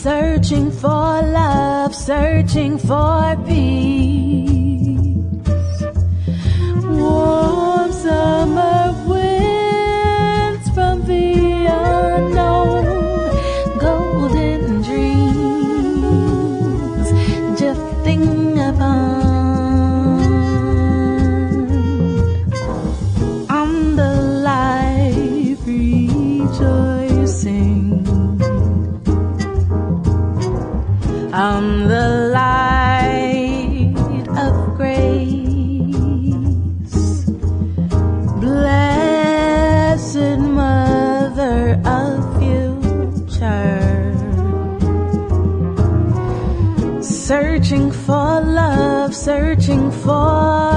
searching for love, searching for peace. Warm summer winds from the unknown, golden dreams drifting upon. I'm the life rejoicing, I'm the light of grace, blessed mother of future, searching for love, searching for